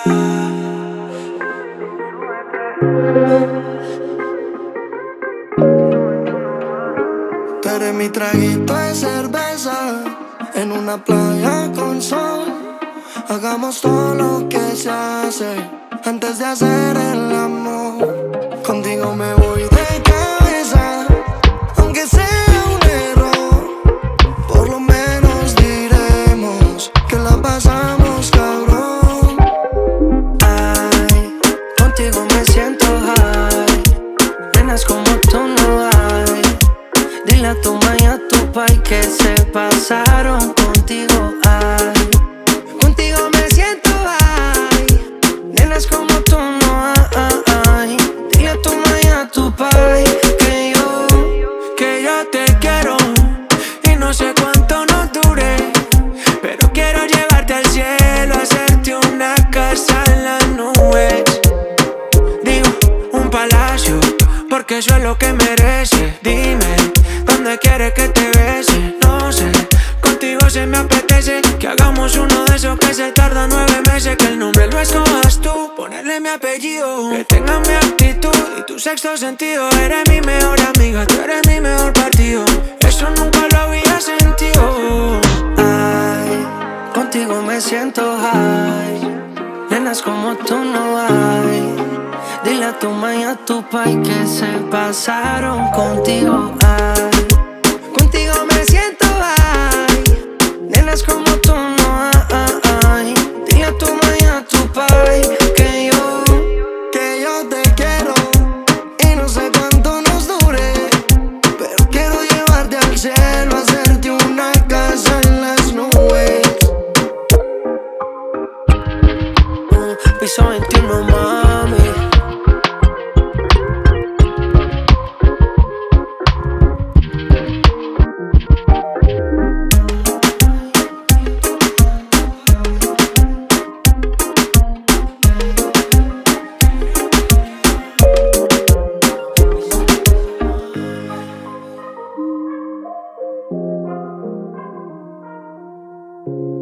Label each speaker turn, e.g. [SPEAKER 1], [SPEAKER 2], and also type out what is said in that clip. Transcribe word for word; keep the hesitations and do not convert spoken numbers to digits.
[SPEAKER 1] Tú eres mi traguito de cerveza en una playa con sol. Hagamos todo lo que se hace antes de hacer el amor. Contigo me voy de cabeza, aunque sea un error. Por lo menos diremos que la pasamos cabrón. Ay, contigo me siento high. Nenas como tú no hay. Dile a tu ma y a tu pai que se pasaron contigo. Ay, contigo me siento high. Nenas como tú no hay. Dile a tu ma y a tu pai que yo, que yo te quiero y no sé cuánto nos dure, pero quiero llevarte al cielo, hacerte una casa en las nubes. Digo, un palacio, porque eso es lo que mereces. Dime, ¿dónde quieres que te bese? No sé, contigo se me apetece que hagamos uno de esos que se tarda nueve meses. Que el nombre lo escojas tú, ponerle mi apellido, que tenga mi actitud y tu sexto sentido. Eres mi mejor amiga, tú eres mi mejor partido. Eso nunca lo había sentido. Ay, contigo me siento high. Nenas como tú no hay. Dile a tu ma y a tu pai que se pasaron contigo. Ay, contigo me siento high. Nenas como tú no hay. Dile a tu ma y a tu pai que yo, que yo te quiero y no sé cuánto nos dure, pero quiero llevarte al cielo, hacerte una casa en las nubes. uh, Piso veintiuno, mami.
[SPEAKER 2] you